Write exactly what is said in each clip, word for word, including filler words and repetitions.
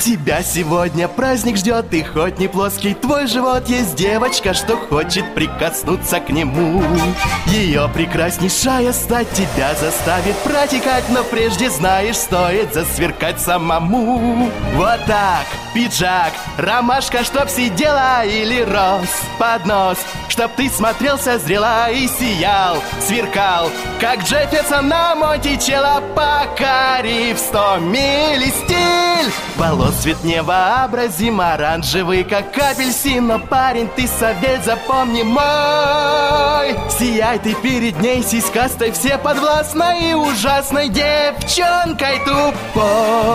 Тебя сегодня праздник ждет, и хоть не плоский твой живот, есть девочка, что хочет прикоснуться к нему. Ее прекраснейшая стать тебя заставит протекать, но прежде знаешь, стоит засверкать самому. Вот так, пиджак, ромашка, чтоб сидела, или роз под нос, чтоб ты смотрелся зрела и сиял, сверкал, как Джефферсон на Монтичелло, покорив сто миль. И стиль волос цвет невообразим, оранжевый, как апельсин. Но, парень, ты совет запомни мой: сияй ты перед ней сиськастой, всеподвластной и ужасной девчонкой тупой.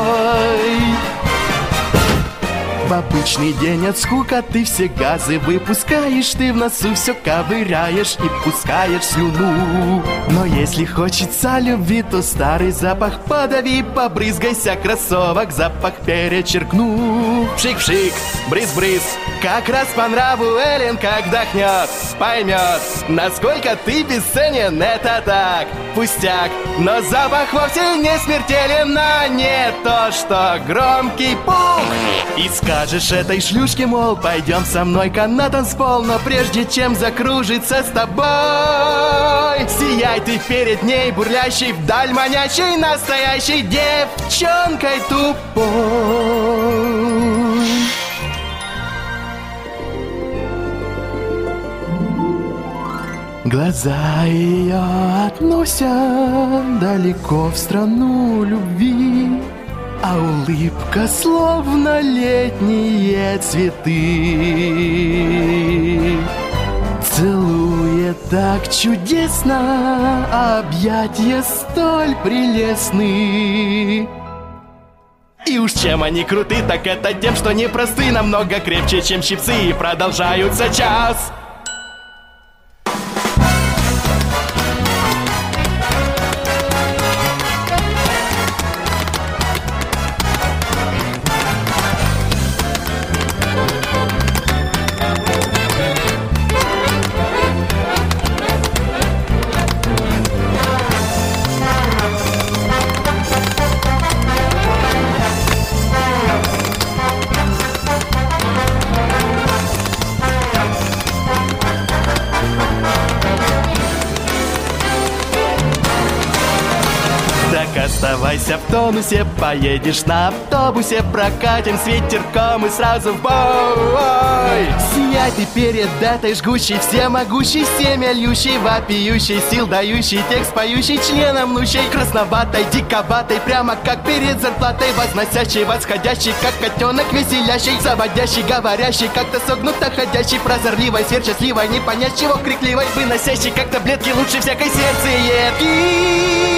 В обычный день от скукоты все газы выпускаешь, ты в носу все ковыряешь и пускаешь слюну. Но если хочется любви, то старый запах подави, побрызгайся кроссовок, запах перечеркну. Пшик-пшик, брыз-брыз, как раз по нраву Эллен, как вдохнет, поймет, насколько ты бесценен. Это так, пустяк, но запах вовсе не смертелен, а не то, что громкий пук. И скажешь этой шлюшке, мол, пойдем со мной-ка на танцпол, но прежде чем закружиться с тобой, сияй ты перед ней, бурлящей вдаль манящей, настоящей девчонкой тупой. Глаза ее относят далеко в страну любви, а улыбка словно летние цветы. Целует так чудесно, а объятья столь прелестны. И уж чем они круты, так это тем, что непросты, намного крепче, чем щипцы, и продолжаются час. Оставайся в тонусе, поедешь на автобусе, прокатим с ветерком и сразу в бой. Сияй ты перед этой жгучей, всемогущей, семя льющей, вопиющей, сил дающей, текст поющий, членом мнущей, красноватой, диковатой, прямо как перед зарплатой, возносящей, восходящей, как котенок веселящий, заводящий, говорящий, как-то согнуто ходящий, прозорливой, сверхсчастливой, не понять чего крикливой, выносящий, как таблетки лучше всякой сердцеедки.